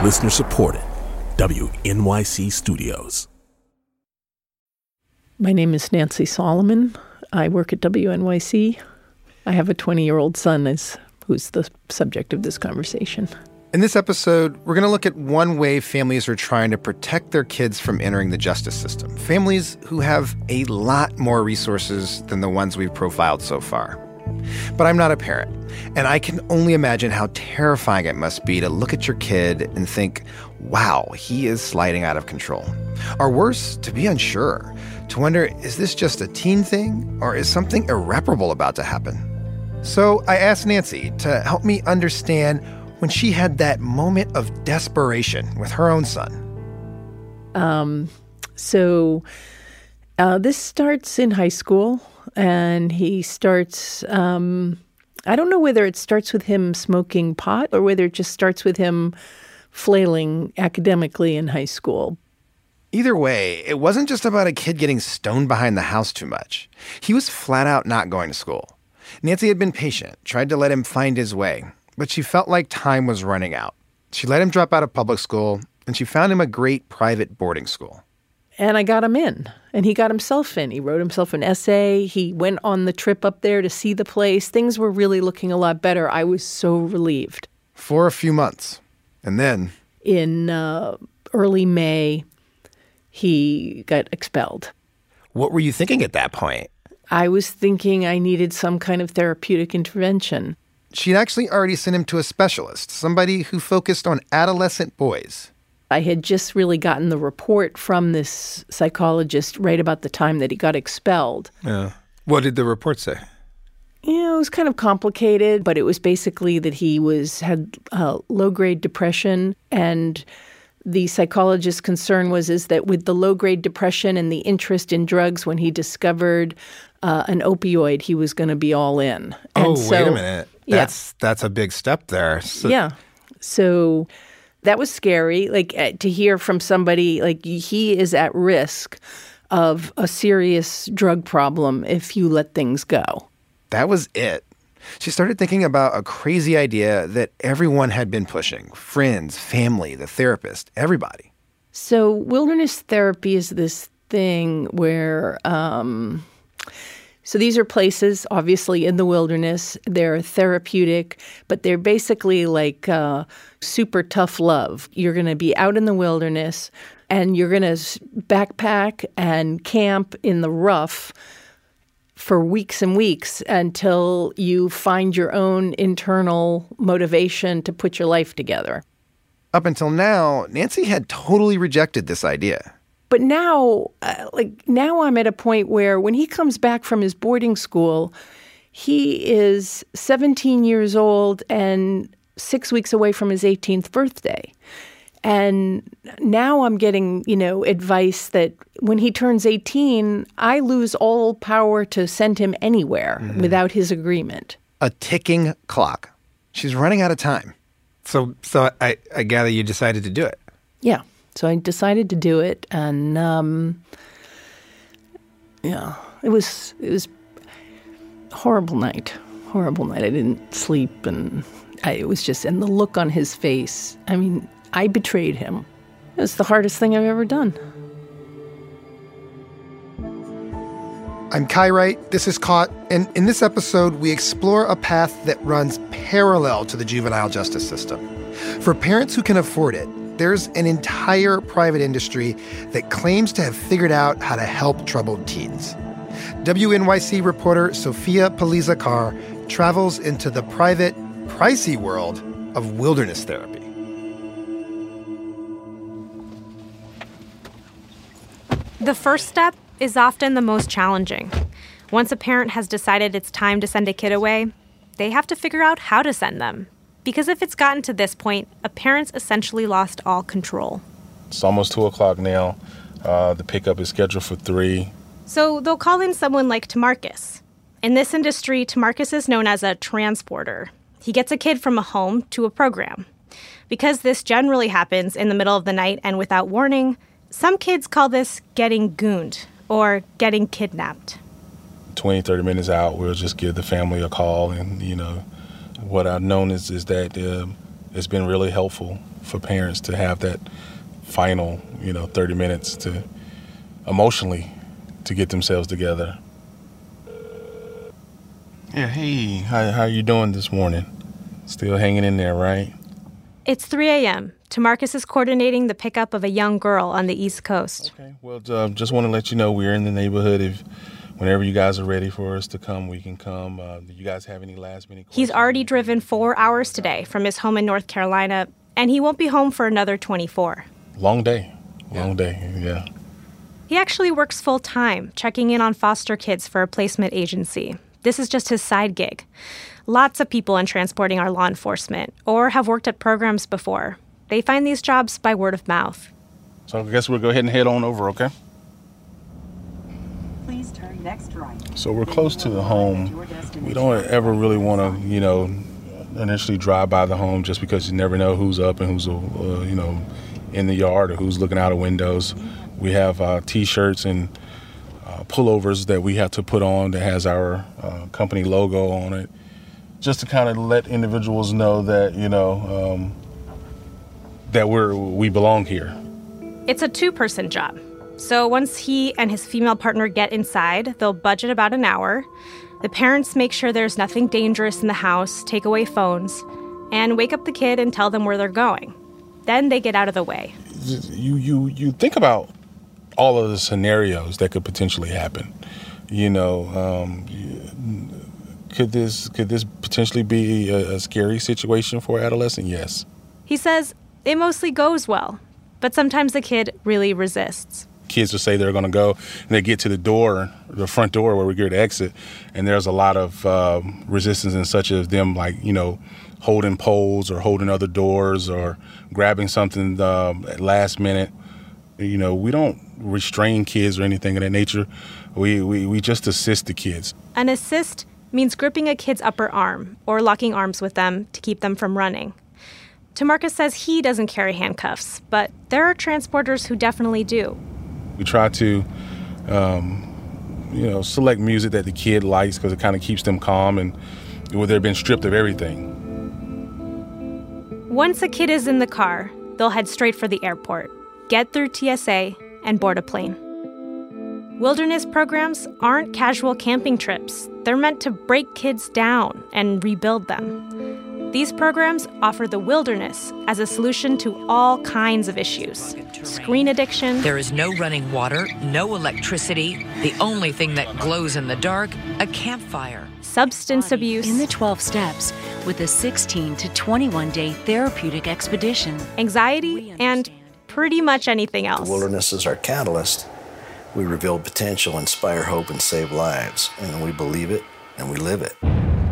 Listener supported. WNYC Studios. My name is Nancy Solomon. I work at WNYC. I have a 20-year-old son who's the subject of this conversation. In this episode, we're going to look at one way families are trying to protect their kids from entering the justice system. Families who have a lot more resources than the ones we've profiled so far. But I'm not a parent, and I can only imagine how terrifying it must be to look at your kid and think, wow, he is sliding out of control. Or worse, to be unsure, to wonder, is this just a teen thing, or is something irreparable about to happen? So I asked Nancy to help me understand when she had that moment of desperation with her own son. This starts in high school, and he starts, I don't know whether it starts with him smoking pot or whether it just starts with him flailing academically in high school. Either way, it wasn't just about a kid getting stoned behind the house too much. He was flat out not going to school. Nancy had been patient, tried to let him find his way, but she felt like time was running out. She let him drop out of public school, and she found him a great private boarding school. And I got him in, and he got himself in. He wrote himself an essay. He went on the trip up there to see the place. Things were really looking a lot better. I was so relieved. For a few months. And then, in early May, he got expelled. What were you thinking at that point? I was thinking I needed some kind of therapeutic intervention. She'd actually already sent him to a specialist, somebody who focused on adolescent boys. I had just really gotten the report from this psychologist right about the time that he got expelled. Yeah. What did the report say? It was kind of complicated, but it was basically that he had low-grade depression, and the psychologist's concern is that with the low-grade depression and the interest in drugs, when he discovered an opioid, he was going to be all in. And wait a minute. Yeah. That's a big step there. Yeah. So that was scary, to hear from somebody, he is at risk of a serious drug problem if you let things go. That was it. She started thinking about a crazy idea that everyone had been pushing. Friends, family, the therapist, everybody. So wilderness therapy is this thing where, so these are places, obviously, in the wilderness. They're therapeutic, but they're basically like super tough love. You're going to be out in the wilderness, and you're going to backpack and camp in the rough for weeks and weeks until you find your own internal motivation to put your life together. Up until now, Nancy had totally rejected this idea. But now, now I'm at a point where when he comes back from his boarding school, he is 17 years old and 6 weeks away from his 18th birthday. And now I'm getting, advice that when he turns 18, I lose all power to send him anywhere without his agreement. A ticking clock. She's running out of time. So I gather you decided to do it. Yeah. So I decided to do it, and it was a horrible night. Horrible night. I didn't sleep, and it was just, and the look on his face. I mean, I betrayed him. It was the hardest thing I've ever done. I'm Kai Wright. This is Caught. And in this episode, we explore a path that runs parallel to the juvenile justice system. For parents who can afford it, there's an entire private industry that claims to have figured out how to help troubled teens. WNYC reporter Sophia Paliza-Carr travels into the private, pricey world of wilderness therapy. The first step is often the most challenging. Once a parent has decided it's time to send a kid away, they have to figure out how to send them. Because if it's gotten to this point, a parent's essentially lost all control. It's almost 2 o'clock now. The pickup is scheduled for 3. So they'll call in someone like Tamarcus. In this industry, Tamarcus is known as a transporter. He gets a kid from a home to a program. Because this generally happens in the middle of the night and without warning, some kids call this getting gooned or getting kidnapped. 20, 30 minutes out, we'll just give the family a call. And, what I've known is that it's been really helpful for parents to have that final, 30 minutes to emotionally to get themselves together. Yeah, hey, how you doing this morning? Still hanging in there, right? It's 3 a.m. Tamarcus is coordinating the pickup of a young girl on the East Coast. Okay, well, just want to let you know we're in the neighborhood. Whenever you guys are ready for us to come, we can come. Do you guys have any last-minute questions? He's already driven 4 hours today from his home in North Carolina, and he won't be home for another 24. Long day, yeah. He actually works full-time, checking in on foster kids for a placement agency. This is just his side gig. Lots of people in transporting are law enforcement or have worked at programs before. They find these jobs by word of mouth. So I guess we'll go ahead and head on over, okay? Please turn next right. So we're close to the home. We don't ever really want to, initially drive by the home just because you never know who's up and who's, in the yard or who's looking out of windows. We have T-shirts and pullovers that we have to put on that has our company logo on it, just to kind of let individuals know that, that we belong here. It's a 2-person job. So once he and his female partner get inside, they'll budget about an hour. The parents make sure there's nothing dangerous in the house, take away phones, and wake up the kid and tell them where they're going. Then they get out of the way. You think about all of the scenarios that could potentially happen. Could this potentially be a scary situation for an adolescent? Yes. He says it mostly goes well, but sometimes the kid really resists. Kids will say they're going to go, and they get to the front door where we're going to exit, and there's a lot of resistance, and such as them, holding poles or holding other doors or grabbing something at last minute. We don't restrain kids or anything of that nature. We just assist the kids. An assist means gripping a kid's upper arm or locking arms with them to keep them from running. Tamarcus says he doesn't carry handcuffs, but there are transporters who definitely do. We try to, select music that the kid likes because it kind of keeps them calm and where they've been stripped of everything. Once a kid is in the car, they'll head straight for the airport, get through TSA, and board a plane. Wilderness programs aren't casual camping trips. They're meant to break kids down and rebuild them. These programs offer the wilderness as a solution to all kinds of issues. Screen addiction. There is no running water, no electricity. The only thing that glows in the dark, a campfire. Substance abuse. In the 12 steps with a 16 to 21-day therapeutic expedition. Anxiety and pretty much anything else. The wilderness is our catalyst. We reveal potential, inspire hope, and save lives. And we believe it, and we live it.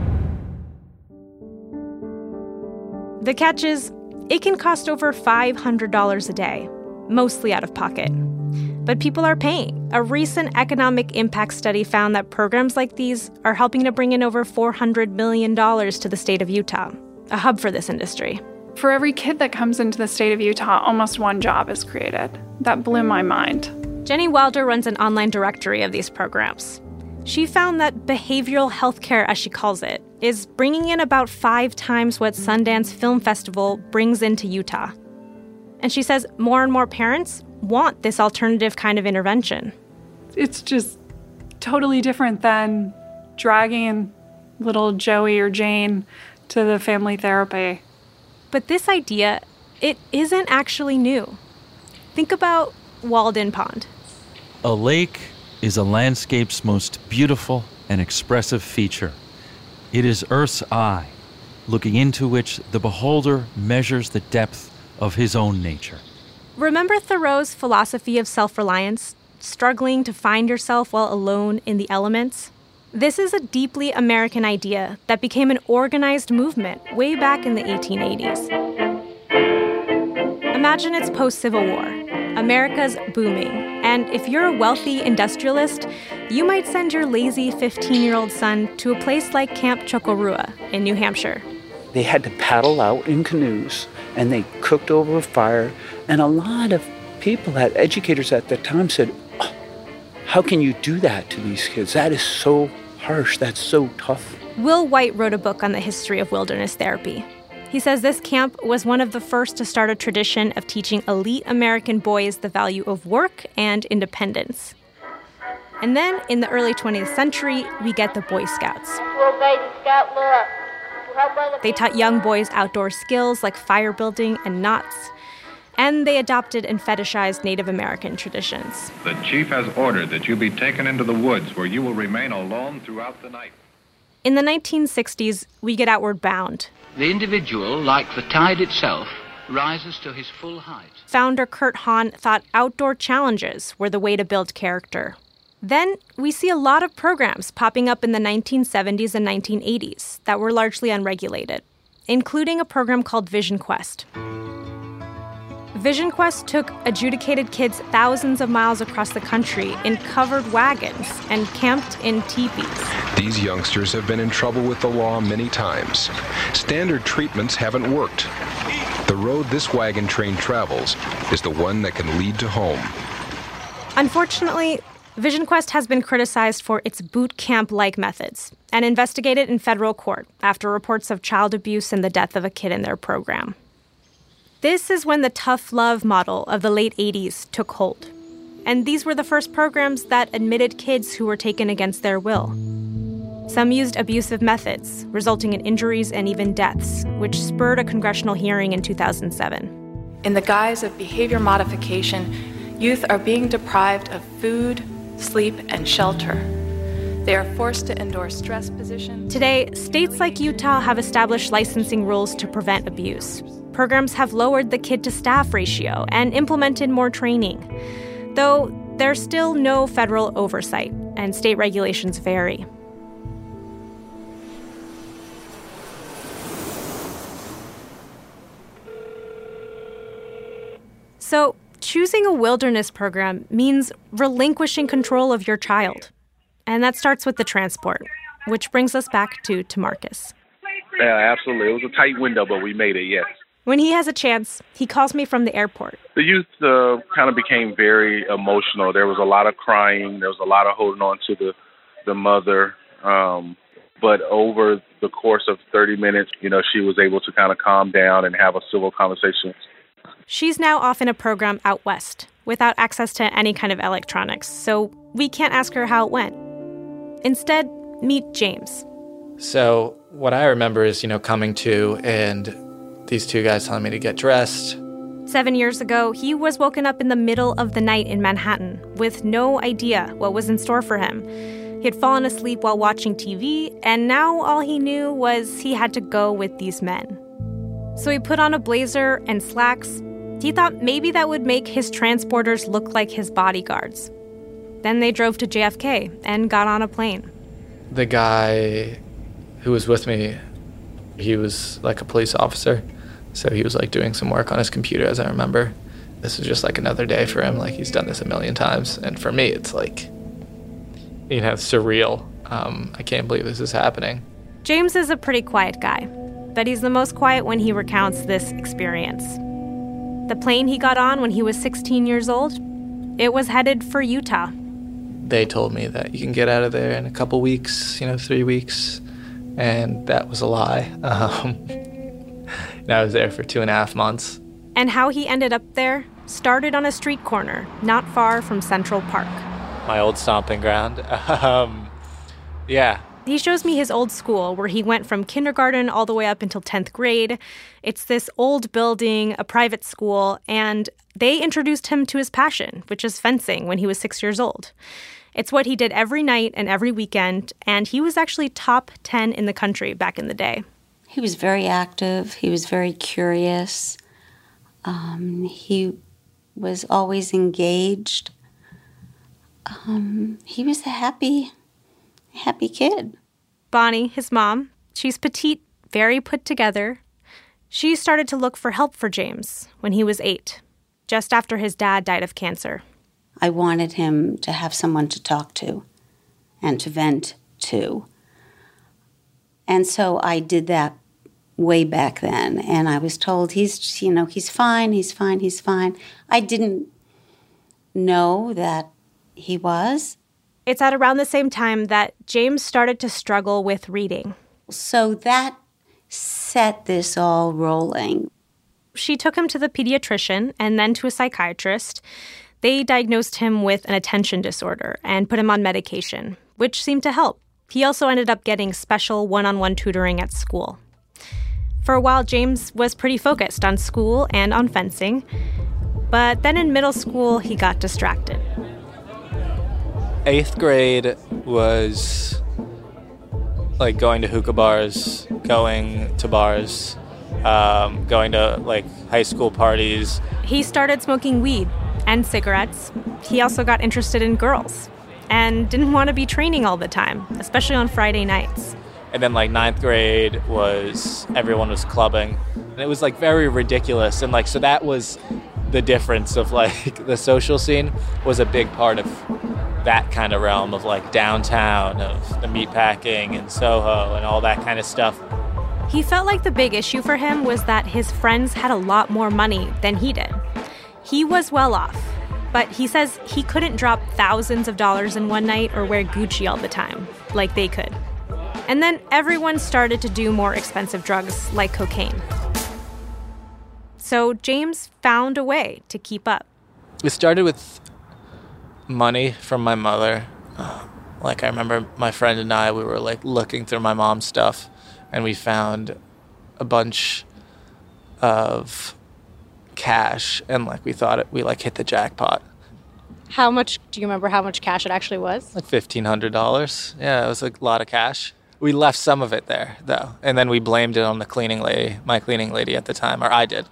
The catch is, it can cost over $500 a day, mostly out of pocket. But people are paying. A recent economic impact study found that programs like these are helping to bring in over $400 million to the state of Utah, a hub for this industry. For every kid that comes into the state of Utah, almost one job is created. That blew my mind. Jenny Wilder runs an online directory of these programs. She found that behavioral healthcare, as she calls it, is bringing in about 5 times what Sundance Film Festival brings into Utah. And she says more and more parents want this alternative kind of intervention. It's just totally different than dragging little Joey or Jane to the family therapy. But this idea, it isn't actually new. Think about Walden Pond. A lake is a landscape's most beautiful and expressive feature. It is Earth's eye, looking into which the beholder measures the depth of his own nature. Remember Thoreau's philosophy of self-reliance, struggling to find yourself while alone in the elements? This is a deeply American idea that became an organized movement way back in the 1880s. Imagine it's post-Civil War. America's booming. And if you're a wealthy industrialist, you might send your lazy 15-year-old son to a place like Camp Chocorua in New Hampshire. They had to paddle out in canoes, and they cooked over a fire. And a lot of people, educators at that time said, oh, how can you do that to these kids? That is so harsh. That's so tough. Will White wrote a book on the history of wilderness therapy. He says this camp was one of the first to start a tradition of teaching elite American boys the value of work and independence. And then, in the early 20th century, we get the Boy Scouts. They taught young boys outdoor skills like fire building and knots, and they adopted and fetishized Native American traditions. The chief has ordered that you be taken into the woods where you will remain alone throughout the night. In the 1960s, we get outward bound. The individual, like the tide itself, rises to his full height. Founder Kurt Hahn thought outdoor challenges were the way to build character. Then we see a lot of programs popping up in the 1970s and 1980s that were largely unregulated, including a program called Vision Quest. Vision Quest took adjudicated kids thousands of miles across the country in covered wagons and camped in teepees. These youngsters have been in trouble with the law many times. Standard treatments haven't worked. The road this wagon train travels is the one that can lead to home. Unfortunately, Vision Quest has been criticized for its boot camp-like methods and investigated in federal court after reports of child abuse and the death of a kid in their program. This is when the tough love model of the late 80s took hold. And these were the first programs that admitted kids who were taken against their will. Some used abusive methods, resulting in injuries and even deaths, which spurred a congressional hearing in 2007. In the guise of behavior modification, youth are being deprived of food, sleep, and shelter. They are forced to endure stress positions. Today, states like Utah have established licensing rules to prevent abuse. Programs have lowered the kid-to-staff ratio and implemented more training, though there's still no federal oversight, and state regulations vary. So, choosing a wilderness program means relinquishing control of your child. And that starts with the transport, which brings us back to Marcus. Yeah, absolutely. It was a tight window, but we made it, yes. When he has a chance, he calls me from the airport. The youth kind of became very emotional. There was a lot of crying. There was a lot of holding on to the mother. But over the course of 30 minutes, she was able to kind of calm down and have a civil conversation. She's now off in a program out west without access to any kind of electronics, so we can't ask her how it went. Instead, meet James. So what I remember is, coming to and these two guys telling me to get dressed. 7 years ago, he was woken up in the middle of the night in Manhattan with no idea what was in store for him. He had fallen asleep while watching TV, and now all he knew was he had to go with these men. So he put on a blazer and slacks. He thought maybe that would make his transporters look like his bodyguards. Then they drove to JFK and got on a plane. The guy who was with me, he was like a police officer. So he was like doing some work on his computer, as I remember. This was just like another day for him. Like he's done this a million times. And for me, it's like, surreal. I can't believe this is happening. James is a pretty quiet guy, but he's the most quiet when he recounts this experience. The plane he got on when he was 16 years old, it was headed for Utah. They told me that you can get out of there in a couple weeks, 3 weeks. And that was a lie. And I was there for 2.5 months. And how he ended up there started on a street corner not far from Central Park. My old stomping ground. Yeah. He shows me his old school where he went from kindergarten all the way up until 10th grade. It's this old building, a private school, and they introduced him to his passion, which is fencing, when he was 6 years old. It's what he did every night and every weekend, and he was actually top 10 in the country back in the day. He was very active. He was very curious. He was always engaged. He was a happy kid. Bonnie, his mom, she's petite, very put together. She started to look for help for James when he was 8, just after his dad died of cancer. I wanted him to have someone to talk to and to vent to. And so I did that way back then. And I was told, he's fine. I didn't know that he was. It's at around the same time that James started to struggle with reading. So that set this all rolling. She took him to the pediatrician and then to a psychiatrist. They diagnosed him with an attention disorder and put him on medication, which seemed to help. He also ended up getting special one-on-one tutoring at school. For a while, James was pretty focused on school and on fencing. But then in middle school, he got distracted. 8th grade was like going to hookah bars, going to bars, going to like high school parties. He started smoking weed and cigarettes. He also got interested in girls and didn't want to be training all the time, especially on Friday nights. And then like 9th grade was, everyone was clubbing. And it was like very ridiculous. And like, so that was the difference of like the social scene was a big part of that kind of realm of like downtown, of the meatpacking and Soho and all that kind of stuff. He felt like the big issue for him was that his friends had a lot more money than he did. He was well off, but he says he couldn't drop thousands of dollars in one night or wear Gucci all the time, like they could. And then everyone started to do more expensive drugs like cocaine. So James found a way to keep up. It started with money from my mother. Like I remember my friend and I, we were like looking through my mom's stuff and we found a bunch of cash and like we thought we like hit the jackpot. How much, do you remember how much cash it actually was? Like $1,500. Yeah, it was a lot of cash. We left some of it there though. And then we blamed it on the cleaning lady, my cleaning lady at the time, or I did.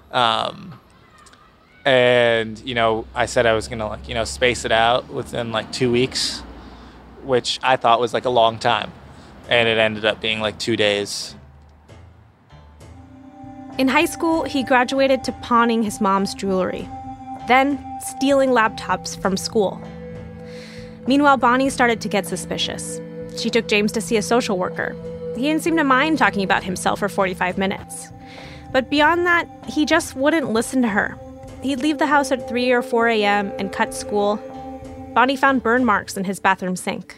And, you know, I said I was going to, like, you know, space it out within, like, 2 weeks, which I thought was, like, a long time. And it ended up being, like, 2 days. In high school, he graduated to pawning his mom's jewelry, then stealing laptops from school. Meanwhile, Bonnie started to get suspicious. She took James to see a social worker. He didn't seem to mind talking about himself for 45 minutes. But beyond that, he just wouldn't listen to her. He'd leave the house at 3 or 4 a.m. and cut school. Bonnie found burn marks in his bathroom sink.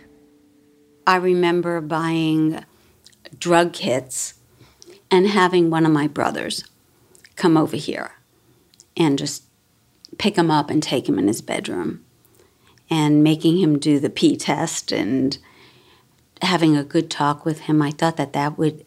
I remember buying drug kits and having one of my brothers come over here and just pick him up and take him in his bedroom and making him do the pee test and having a good talk with him. I thought that would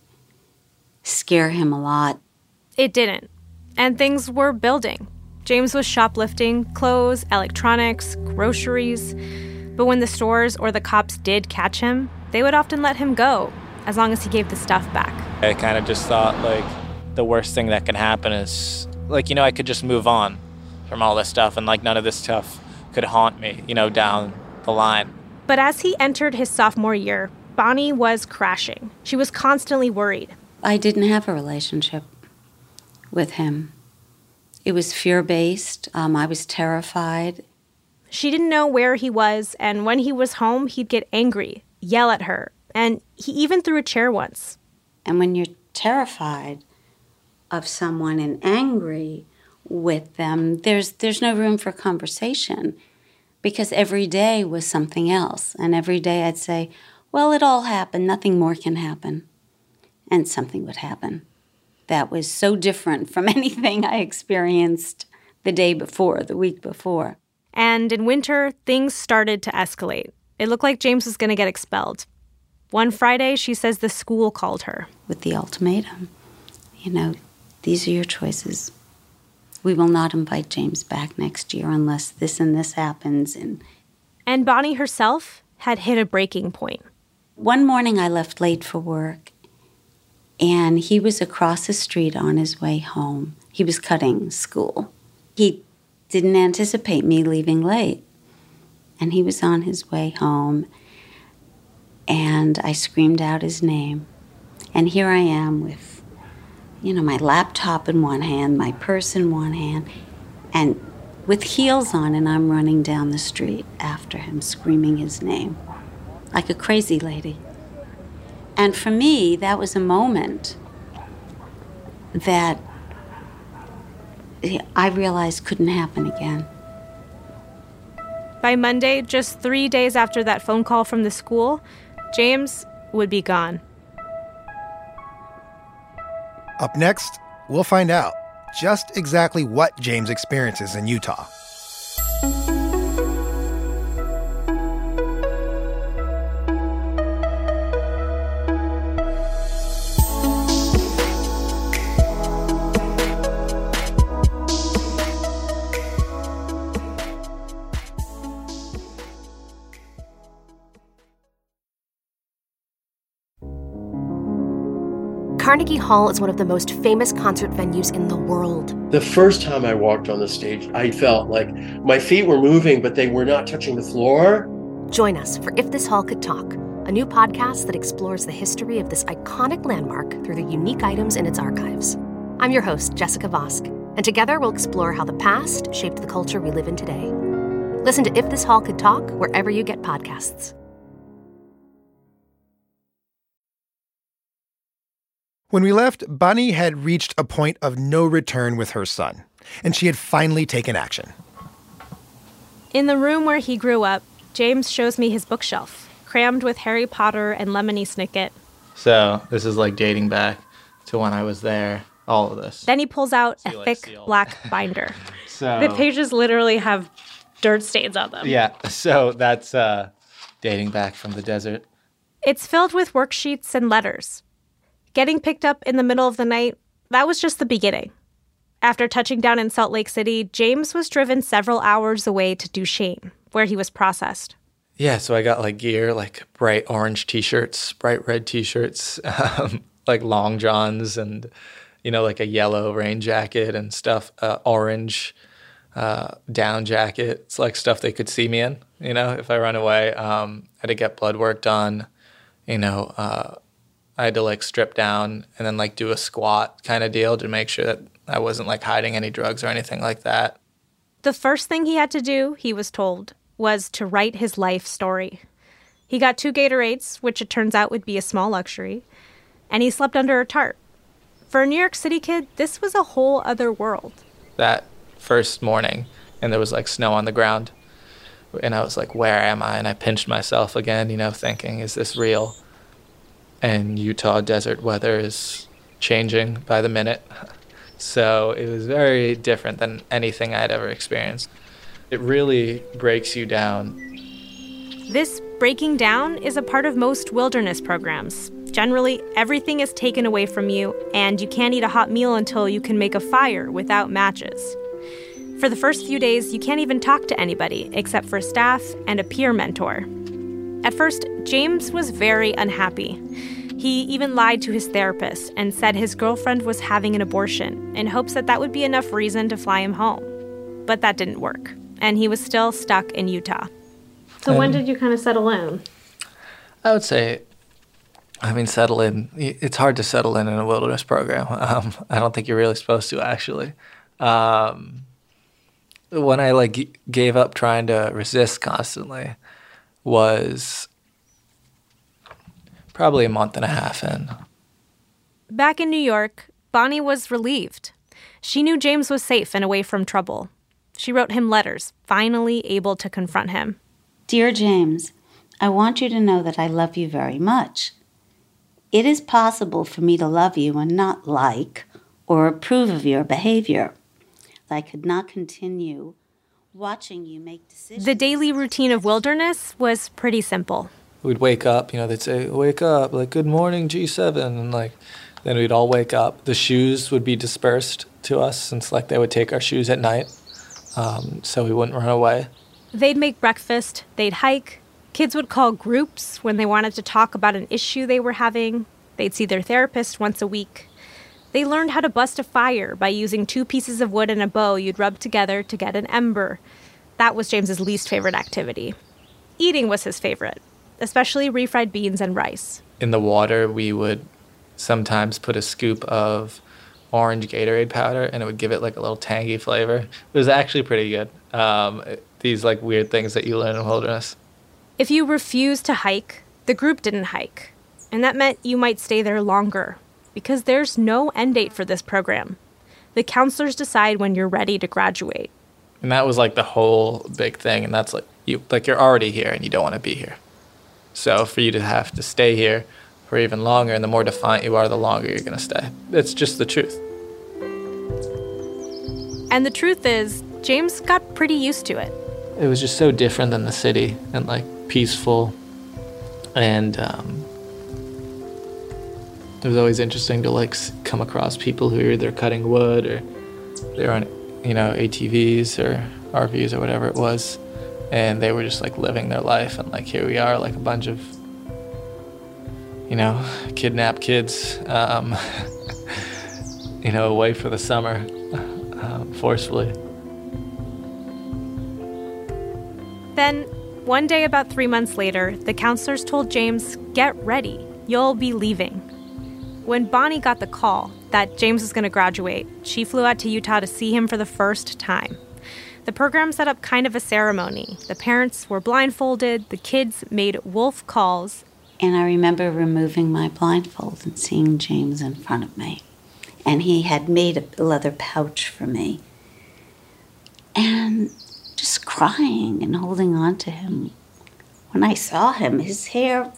scare him a lot. It didn't. And things were building. James was shoplifting clothes, electronics, groceries. But when the stores or the cops did catch him, they would often let him go, as long as he gave the stuff back. I kind of just thought, like, the worst thing that can happen is, like, you know, I could just move on from all this stuff and, like, none of this stuff could haunt me, you know, down the line. But as he entered his sophomore year, Bonnie was crashing. She was constantly worried. I didn't have a relationship with him. It was fear-based. I was terrified. She didn't know where he was, and when he was home, he'd get angry, yell at her, and he even threw a chair once. And when you're terrified of someone and angry with them, there's no room for conversation, because every day was something else. And every day I'd say, well, it all happened, nothing more can happen. And something would happen. That was so different from anything I experienced the day before, the week before. And in winter, things started to escalate. It looked like James was going to get expelled. One Friday, she says the school called her. With the ultimatum, you know, these are your choices. We will not invite James back next year unless this and this happens. And Bonnie herself had hit a breaking point. One morning I left late for work, and he was across the street on his way home. He was cutting school. He didn't anticipate me leaving late, and he was on his way home, and I screamed out his name. And here I am with, you know, my laptop in one hand, my purse in one hand, and with heels on, and I'm running down the street after him, screaming his name, like a crazy lady. And for me, that was a moment that I realized couldn't happen again. By Monday, just 3 days after that phone call from the school, James would be gone. Up next, we'll find out just exactly what James experiences in Utah. Carnegie Hall is one of the most famous concert venues in the world. The first time I walked on the stage, I felt like my feet were moving, but they were not touching the floor. Join us for If This Hall Could Talk, a new podcast that explores the history of this iconic landmark through the unique items in its archives. I'm your host, Jessica Vosk, and together we'll explore how the past shaped the culture we live in today. Listen to If This Hall Could Talk wherever you get podcasts. When we left, Bonnie had reached a point of no return with her son, and she had finally taken action. In the room where he grew up, James shows me his bookshelf, crammed with Harry Potter and Lemony Snicket. So this is like dating back to when I was there, all of this. Then he pulls out a thick black binder. So the pages literally have dirt stains on them. Yeah, so that's dating back from the desert. It's filled with worksheets and letters. Getting picked up in the middle of the night, that was just the beginning. After touching down in Salt Lake City, James was driven several hours away to Duchesne, where he was processed. Yeah, so I got like gear, like bright orange t-shirts, bright red t-shirts, like long johns and, like a yellow rain jacket and stuff, orange down jacket. It's like stuff they could see me in, if I run away. I had to get blood work done, I had to like strip down and then like do a squat kind of deal to make sure that I wasn't like hiding any drugs or anything like that. The first thing he had to do, he was told, was to write his life story. He got 2 Gatorades, which it turns out would be a small luxury, and he slept under a tarp. For a New York City kid, this was a whole other world. That first morning, and there was like snow on the ground, and I was like, where am I? And I pinched myself again, thinking, is this real? And Utah desert weather is changing by the minute. So it was very different than anything I'd ever experienced. It really breaks you down. This breaking down is a part of most wilderness programs. Generally, everything is taken away from you, and you can't eat a hot meal until you can make a fire without matches. For the first few days, you can't even talk to anybody except for staff and a peer mentor. At first, James was very unhappy. He even lied to his therapist and said his girlfriend was having an abortion in hopes that that would be enough reason to fly him home. But that didn't work, and he was still stuck in Utah. So when did you kind of settle in? I would say, settle in. It's hard to settle in a wilderness program. I don't think you're really supposed to, actually. When I gave up trying to resist constantly was probably a month and a half in. Back in New York, Bonnie was relieved. She knew James was safe and away from trouble. She wrote him letters, finally able to confront him. Dear James, I want you to know that I love you very much. It is possible for me to love you and not like or approve of your behavior. I could not continue watching you make decisions. The daily routine of wilderness was pretty simple. We'd wake up, they'd say, wake up, like, good morning, G7, and then we'd all wake up. The shoes would be dispersed to us since they would take our shoes at night, so we wouldn't run away. They'd make breakfast, they'd hike. Kids would call groups when they wanted to talk about an issue they were having. They'd see their therapist once a week. They learned how to bust a fire by using 2 pieces of wood and a bow you'd rub together to get an ember. That was James's least favorite activity. Eating was his favorite, especially refried beans and rice. In the water, we would sometimes put a scoop of orange Gatorade powder, and it would give it a little tangy flavor. It was actually pretty good. These weird things that you learn in wilderness. If you refused to hike, the group didn't hike. And that meant you might stay there longer, because there's no end date for this program. The counselors decide when you're ready to graduate. And that was the whole big thing, and that's you're already here and you don't want to be here. So for you to have to stay here or even longer, and the more defiant you are, the longer you're going to stay. It's just the truth. And the truth is, James got pretty used to it. It was just so different than the city, and like peaceful, and it was always interesting to like come across people who are either cutting wood or they're on, ATVs or RVs or whatever it was, and they were just like living their life, and like here we are, like a bunch of kidnapped kids away for the summer forcefully. Then, one day about 3 months later, the counselors told James, "Get ready, you'll be leaving." When Bonnie got the call that James was going to graduate, she flew out to Utah to see him for the first time. The program set up kind of a ceremony. The parents were blindfolded, the kids made wolf calls. And I remember removing my blindfold and seeing James in front of me. And he had made a leather pouch for me. And just crying and holding on to him. When I saw him, his hair,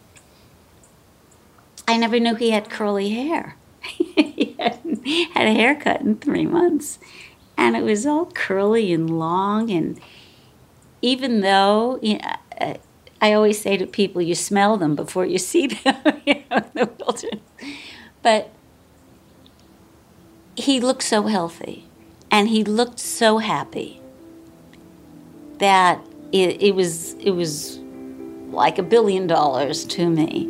I never knew he had curly hair. He hadn't had a haircut in 3 months. And it was all curly and long. And even though, I always say to people, you smell them before you see them in the wilderness. But he looked so healthy. And he looked so happy that it was like $1 billion to me.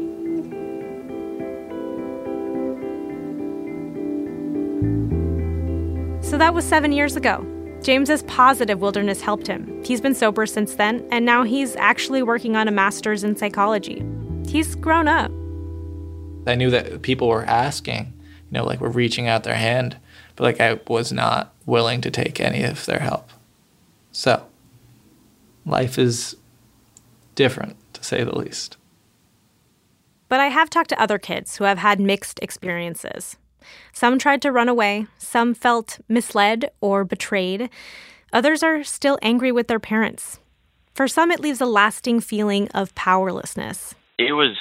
So that was 7 years ago. James is positive wilderness helped him. He's been sober since then, and now he's actually working on a master's in psychology. He's grown up. I knew that people were asking, were reaching out their hand, but I was not willing to take any of their help. So, life is different, to say the least. But I have talked to other kids who have had mixed experiences. Some tried to run away, some felt misled or betrayed. Others are still angry with their parents. For some, it leaves a lasting feeling of powerlessness. It was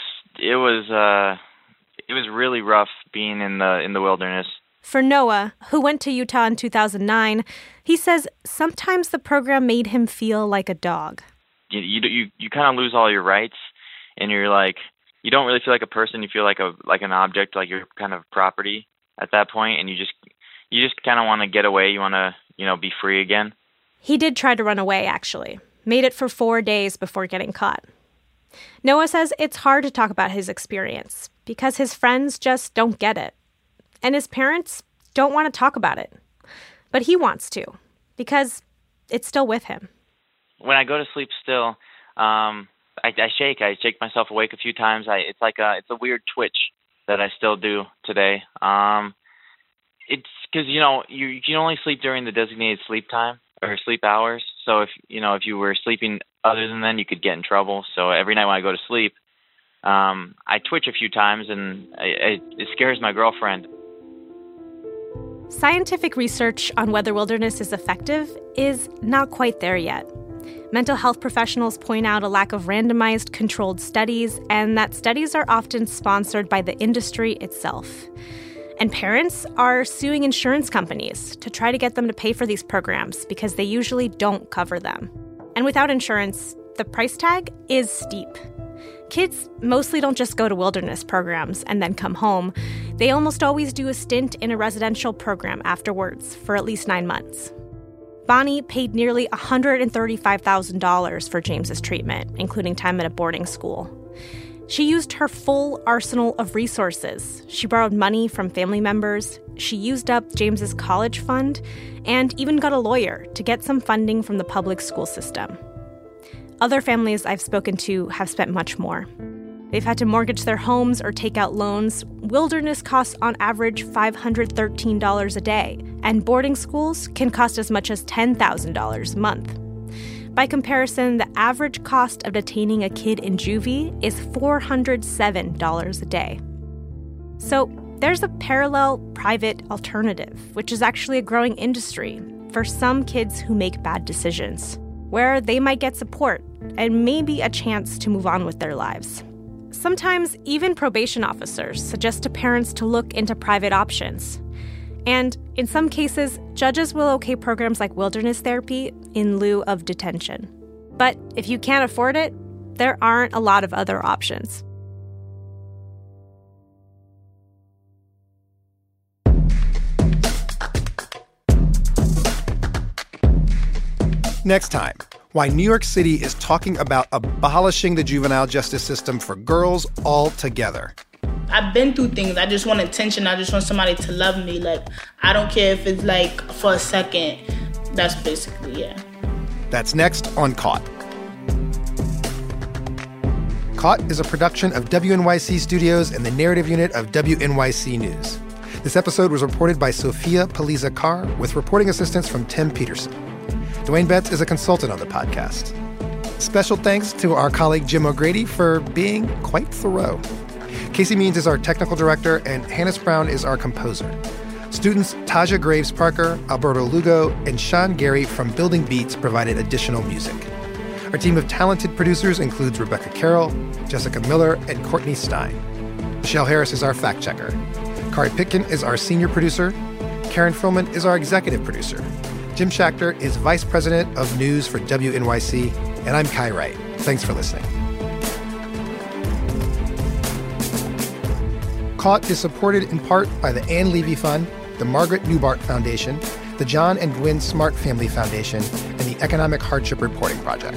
really rough being in the wilderness. For Noah, who went to Utah in 2009, he says sometimes the program made him feel like a dog. You kind of lose all your rights, and you're like, you don't really feel like a person. You feel like an object, like you're kind of property at that point, and you just kind of want to get away. You want to, be free again. He did try to run away, actually. Made it for 4 days before getting caught. Noah says it's hard to talk about his experience because his friends just don't get it. And his parents don't want to talk about it. But he wants to because it's still with him. When I go to sleep still, I shake. I shake myself awake a few times. It's a weird twitch that I still do today. It's because you can only sleep during the designated sleep time or sleep hours. So if you were sleeping other than then, you could get in trouble. So every night when I go to sleep, I twitch a few times, and it scares my girlfriend. Scientific research on whether wilderness is effective is not quite there yet. Mental health professionals point out a lack of randomized controlled studies, and that studies are often sponsored by the industry itself. And parents are suing insurance companies to try to get them to pay for these programs because they usually don't cover them. And without insurance, the price tag is steep. Kids mostly don't just go to wilderness programs and then come home. They almost always do a stint in a residential program afterwards for at least 9 months. Bonnie paid nearly $135,000 for James's treatment, including time at a boarding school. She used her full arsenal of resources. She borrowed money from family members, she used up James's college fund, and even got a lawyer to get some funding from the public school system. Other families I've spoken to have spent much more. They've had to mortgage their homes or take out loans. Wilderness costs on average $513 a day, and boarding schools can cost as much as $10,000 a month. By comparison, the average cost of detaining a kid in juvie is $407 a day. So there's a parallel private alternative, which is actually a growing industry for some kids who make bad decisions, where they might get support and maybe a chance to move on with their lives. Sometimes even probation officers suggest to parents to look into private options. And in some cases, judges will okay programs like wilderness therapy in lieu of detention. But if you can't afford it, there aren't a lot of other options. Next time, why New York City is talking about abolishing the juvenile justice system for girls altogether. I've been through things. I just want attention. I just want somebody to love me. Like, I don't care if it's like for a second. That's basically it. That's next on Caught. Caught is a production of WNYC Studios and the narrative unit of WNYC News. This episode was reported by Sophia Paliza-Carr with reporting assistance from Tim Peterson. Dwayne Betts is a consultant on the podcast. Special thanks to our colleague Jim O'Grady for being quite thorough. Casey Means is our technical director, and Hannes Brown is our composer. Students Taja Graves Parker, Alberto Lugo, and Sean Gary from Building Beats provided additional music. Our team of talented producers includes Rebecca Carroll, Jessica Miller, and Courtney Stein. Michelle Harris is our fact-checker. Kari Pitkin is our senior producer. Karen Frillman is our executive producer. Jim Schachter is vice president of news for WNYC, and I'm Kai Wright. Thanks for listening. Caught is supported in part by the Ann Levy Fund, the Margaret Newbart Foundation, the John and Gwen Smart Family Foundation, and the Economic Hardship Reporting Project.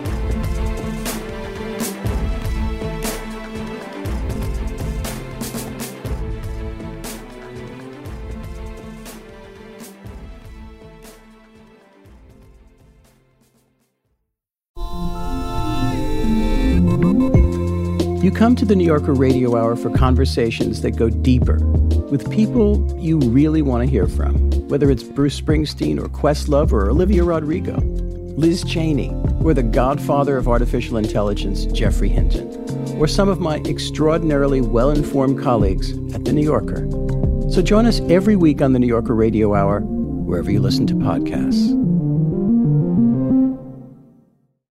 You come to the New Yorker Radio Hour for conversations that go deeper with people you really want to hear from, whether it's Bruce Springsteen or Questlove or Olivia Rodrigo, Liz Cheney, or the godfather of artificial intelligence, Geoffrey Hinton, or some of my extraordinarily well-informed colleagues at The New Yorker. So join us every week on the New Yorker Radio Hour, wherever you listen to podcasts.